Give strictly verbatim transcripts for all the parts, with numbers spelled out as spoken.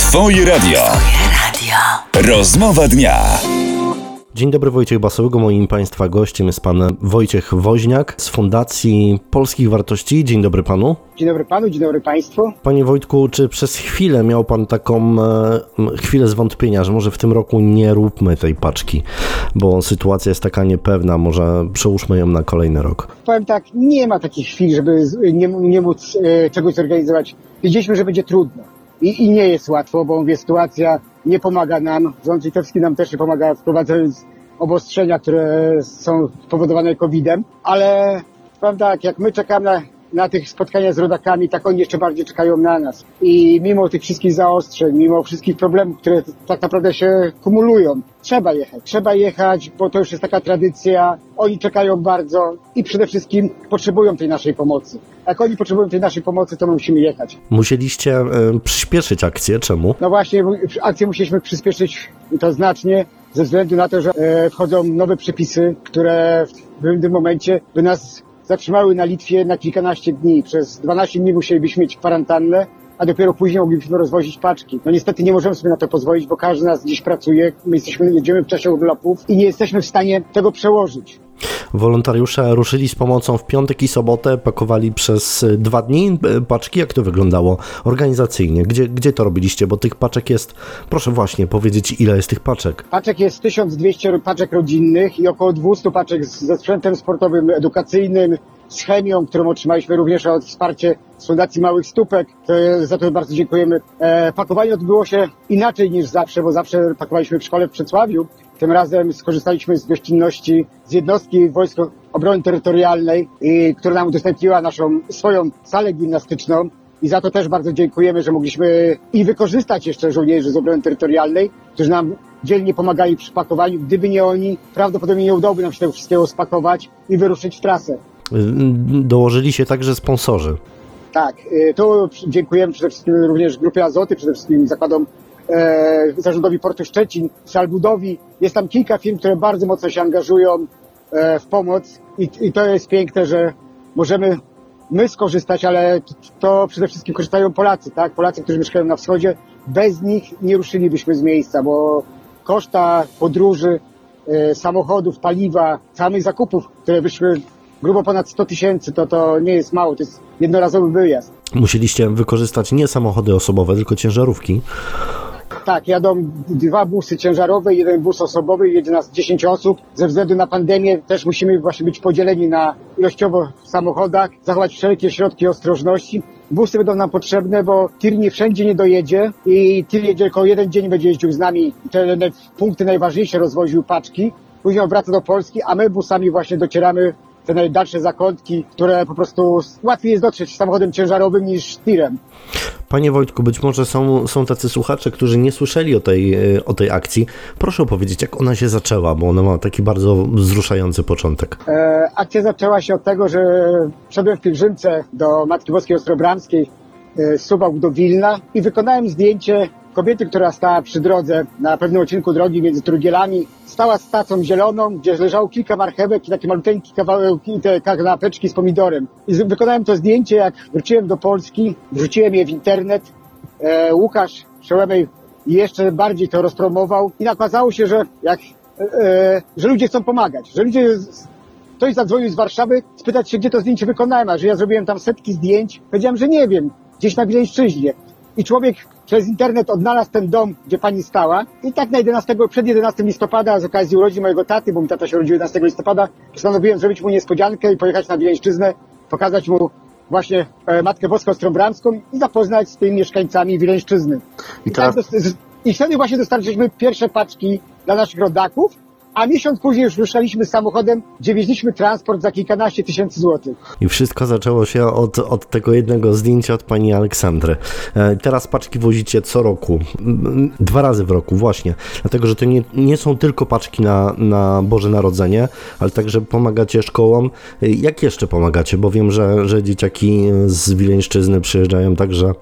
Twoje radio. Twoje radio. Rozmowa dnia. Dzień dobry, Wojciech Basołygo. Moim Państwa gościem jest Pan Wojciech Woźniak z Fundacji Polskich Wartości. Dzień dobry Panu. Dzień dobry Panu, dzień dobry Państwu. Panie Wojtku, czy przez chwilę miał Pan taką e, chwilę zwątpienia, że może w tym roku nie róbmy tej paczki, bo sytuacja jest taka niepewna, może przełóżmy ją na kolejny rok? Powiem tak, nie ma takich chwil, żeby nie, nie móc e, czegoś zorganizować. Wiedzieliśmy, że będzie trudno i, i nie jest łatwo, bo mówię, sytuacja nie pomaga nam. Rząd litewski nam też nie pomaga, wprowadzając obostrzenia, które są spowodowane kowidem, ale powiem tak, jak my czekamy na, na tych spotkania z rodakami, tak oni jeszcze bardziej czekają na nas. I mimo tych wszystkich zaostrzeń, mimo wszystkich problemów, które tak naprawdę się kumulują, trzeba jechać. Trzeba jechać, bo to już jest taka tradycja. Oni czekają bardzo i przede wszystkim potrzebują tej naszej pomocy. Jak oni potrzebują tej naszej pomocy, to my musimy jechać. Musieliście e, przyspieszyć akcję. Czemu? No właśnie, akcję musieliśmy przyspieszyć i to znacznie, ze względu na to, że e, wchodzą nowe przepisy, które w pewnym momencie by nas zatrzymały na Litwie na kilkanaście dni. Przez dwanaście dni musielibyśmy mieć kwarantannę, a dopiero później moglibyśmy rozwozić paczki. No niestety nie możemy sobie na to pozwolić, bo każdy z nas gdzieś pracuje, my jesteśmy, jedziemy w czasie urlopów i nie jesteśmy w stanie tego przełożyć. Wolontariusze ruszyli z pomocą w piątek i sobotę, pakowali przez dwa dni paczki. Jak to wyglądało organizacyjnie? Gdzie, gdzie to robiliście? Bo tych paczek jest, proszę właśnie powiedzieć, ile jest tych paczek? Paczek jest tysiąc dwieście paczek rodzinnych i około dwieście paczek ze sprzętem sportowym, edukacyjnym, z chemią, którą otrzymaliśmy również od wsparcie z Fundacji Małych Stópek. To za to bardzo dziękujemy. E, pakowanie odbyło się inaczej niż zawsze, bo zawsze pakowaliśmy w szkole w Przedsławiu. Tym razem skorzystaliśmy z gościnności z jednostki Wojsk Obrony Terytorialnej, i, która nam udostępniła naszą swoją salę gimnastyczną. I za to też bardzo dziękujemy, że mogliśmy i wykorzystać jeszcze żołnierzy z Obrony Terytorialnej, którzy nam dzielnie pomagali przy pakowaniu. Gdyby nie oni, prawdopodobnie nie udałoby nam się tego wszystkiego spakować i wyruszyć w trasę. Dołożyli się także sponsorzy. Tak, tu dziękujemy przede wszystkim również Grupie Azoty, przede wszystkim zakładom e, Zarządowi Portu Szczecin, Salbudowi. Jest tam kilka firm, które bardzo mocno się angażują e, w pomoc i, i to jest piękne, że możemy my skorzystać, ale to przede wszystkim korzystają Polacy, tak? Polacy, którzy mieszkają na wschodzie. Bez nich nie ruszylibyśmy z miejsca, bo koszta podróży, e, samochodów, paliwa, samych zakupów, które wyszły grubo ponad sto tysięcy, to to nie jest mało, to jest jednorazowy wyjazd. Musieliście wykorzystać nie samochody osobowe, tylko ciężarówki. Tak, jadą dwa busy ciężarowe, jeden bus osobowy, jedzie nas dziesięć osób. Ze względu na pandemię też musimy właśnie być podzieleni na ilościowo w samochodach, zachować wszelkie środki ostrożności. Busy będą nam potrzebne, bo tir nie wszędzie nie dojedzie i tir jedzie tylko jeden dzień, będzie jeździł z nami, te punkty najważniejsze rozwoził paczki. Później wraca do Polski, a my busami właśnie docieramy te najdalsze zakątki, które po prostu łatwiej jest dotrzeć samochodem ciężarowym niż tirem. Panie Wojtku, być może są, są tacy słuchacze, którzy nie słyszeli o tej, o tej akcji. Proszę opowiedzieć, jak ona się zaczęła, bo ona ma taki bardzo wzruszający początek. E, akcja zaczęła się od tego, że wszedłem w pielgrzymce do Matki Boskiej Ostrobramskiej e, z Suwałk do Wilna i wykonałem zdjęcie kobiety, która stała przy drodze na pewnym odcinku drogi między Trójgielami. Stała z tacą zieloną, gdzie leżało kilka marchewek i takie maluteńkie kawałki, te kanapeczki z pomidorem. I wykonałem to zdjęcie, jak wróciłem do Polski, wrzuciłem je w internet. E, Łukasz Przełemej jeszcze bardziej to rozpromował i okazało się, że jak, e, że ludzie chcą pomagać, że ludzie... Ktoś zadzwonił z Warszawy spytać się, gdzie to zdjęcie wykonałem, a że ja zrobiłem tam setki zdjęć. Powiedziałem, że nie wiem, gdzieś na Wileńszczyźnie. I człowiek przez internet odnalazł ten dom, gdzie pani stała. I tak na jedenastego, przed jedenastego listopada, z okazji urodzin mojego taty, bo mój tata się urodził jedenastego listopada, postanowiłem zrobić mu niespodziankę i pojechać na Wileńszczyznę, pokazać mu właśnie e, Matkę Boską Ostrobramską i zapoznać z tymi mieszkańcami Wileńszczyzny. I, teraz... I, tak, I wtedy właśnie dostarczyliśmy pierwsze paczki dla naszych rodaków, a miesiąc później już ruszaliśmy samochodem, gdzie wieźliśmy transport za kilkanaście tysięcy złotych. I wszystko zaczęło się od, od tego jednego zdjęcia od pani Aleksandry. E, teraz paczki wozicie co roku, dwa razy w roku właśnie, dlatego, że to nie, nie są tylko paczki na, na Boże Narodzenie, ale także pomagacie szkołom. E, jak jeszcze pomagacie? Bo wiem, że, że dzieciaki z Wileńszczyzny przyjeżdżają także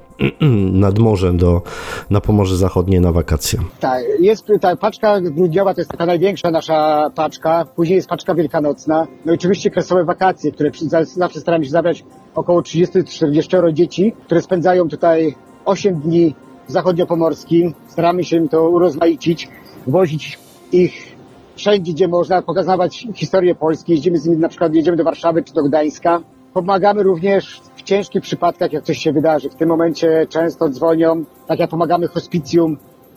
nad morzem do, na Pomorze Zachodnie na wakacje. Tak, jest ta paczka grudniowa, to jest taka największa nasza paczka, później jest paczka wielkanocna, no i oczywiście kresowe wakacje, które zawsze staramy się zabrać około trzydzieści czterdzieści dzieci, które spędzają tutaj osiem dni zachodniopomorskim. Staramy się im to urozmaicić, wozić ich wszędzie, gdzie można, pokazywać historię Polski. Jeździmy z nimi, na przykład jedziemy do Warszawy czy do Gdańska. Pomagamy również w ciężkich przypadkach, jak coś się wydarzy. W tym momencie często dzwonią, tak jak pomagamy hospicjum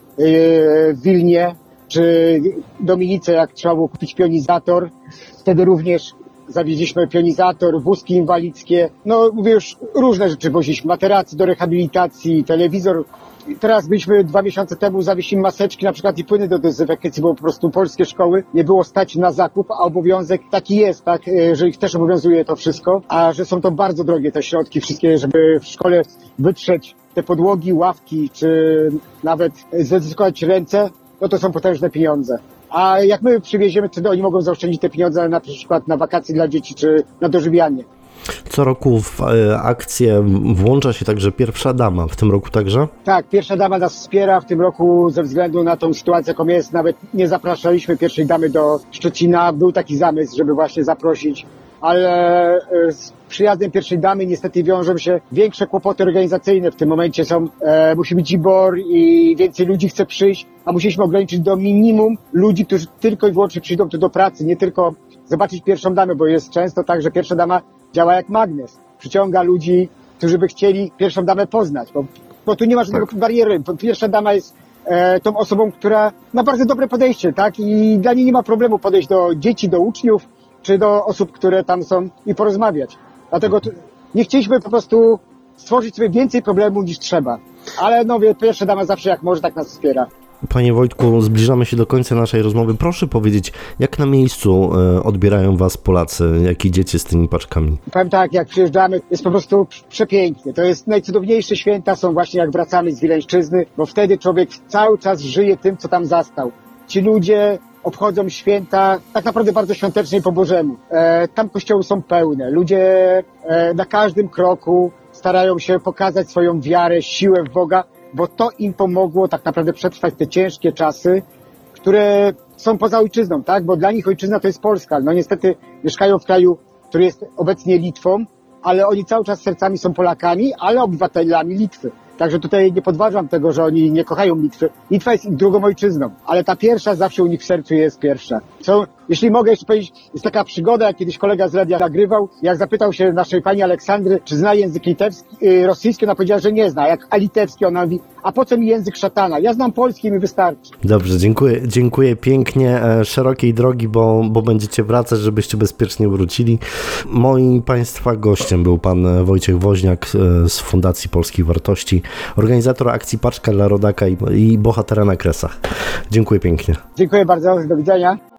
w Wilnie, czy Dominice, jak trzeba było kupić pionizator. Wtedy również zawieźliśmy pionizator, wózki inwalidzkie. No mówię, już różne rzeczy woziliśmy, materacy do rehabilitacji, telewizor. Teraz byliśmy dwa miesiące temu, zawiesili maseczki na przykład i płyny do dezynfekcji, bo po prostu polskie szkoły nie było stać na zakup, a obowiązek taki jest, tak, że ich też obowiązuje to wszystko, a że są to bardzo drogie te środki wszystkie, żeby w szkole wytrzeć te podłogi, ławki, czy nawet zdezynfekować ręce, no to są potężne pieniądze. A jak my przywieziemy, to oni mogą zaoszczędzić te pieniądze na przykład na wakacje dla dzieci, czy na dożywianie. Co roku w akcję włącza się także pierwsza dama, w tym roku także? Tak, pierwsza dama nas wspiera w tym roku ze względu na tą sytuację, jaką jest. Nawet nie zapraszaliśmy pierwszej damy do Szczecina. Był taki zamysł, żeby właśnie zaprosić, ale z przyjazdem pierwszej damy niestety wiążą się większe kłopoty organizacyjne. W tym momencie są, e, musi być IBOR i więcej ludzi chce przyjść, a musieliśmy ograniczyć do minimum ludzi, którzy tylko i wyłącznie przyjdą tu do pracy, nie tylko zobaczyć pierwszą damę, bo jest często tak, że pierwsza dama działa jak magnes. Przyciąga ludzi, którzy by chcieli pierwszą damę poznać, bo, bo tu nie ma żadnego tak. bariery. Pierwsza dama jest e, tą osobą, która ma bardzo dobre podejście, tak? I dla niej nie ma problemu podejść do dzieci, do uczniów, czy do osób, które tam są i porozmawiać. Dlatego tu, nie chcieliśmy po prostu stworzyć sobie więcej problemów niż trzeba. Ale no wie, pierwsza dama zawsze jak może tak nas wspiera. Panie Wojtku, zbliżamy się do końca naszej rozmowy. Proszę powiedzieć, jak na miejscu odbierają was Polacy, jak idziecie z tymi paczkami? Powiem tak, jak przyjeżdżamy, jest po prostu przepięknie. To jest najcudowniejsze święta są właśnie jak wracamy z Wileńszczyzny, bo wtedy człowiek cały czas żyje tym, co tam zastał. Ci ludzie obchodzą święta tak naprawdę bardzo świątecznie i po Bożemu. E, tam kościoły są pełne. Ludzie e, na każdym kroku starają się pokazać swoją wiarę, siłę w Boga, bo to im pomogło tak naprawdę przetrwać te ciężkie czasy, które są poza ojczyzną, tak? Bo dla nich ojczyzna to jest Polska. No niestety mieszkają w kraju, który jest obecnie Litwą, ale oni cały czas sercami są Polakami, ale obywatelami Litwy. Także tutaj nie podważam tego, że oni nie kochają Litwy. Litwa jest ich drugą ojczyzną, ale ta pierwsza zawsze u nich w sercu jest pierwsza. Co, jeśli mogę jeszcze powiedzieć, jest taka przygoda, jak kiedyś kolega z radia nagrywał, jak zapytał się naszej pani Aleksandry, czy zna język litewski, yy, rosyjski, ona powiedziała, że nie zna. Jak a litewski, ona mówi, a po co mi język szatana? Ja znam polski i mi wystarczy. Dobrze, dziękuję, dziękuję pięknie, e, szerokiej drogi, bo, bo będziecie wracać, żebyście bezpiecznie wrócili. Moim Państwa gościem był pan Wojciech Woźniak e, z Fundacji Polskich Wartości, organizator akcji Paczka dla Rodaka i, i bohatera na Kresach. Dziękuję pięknie. Dziękuję bardzo, do widzenia.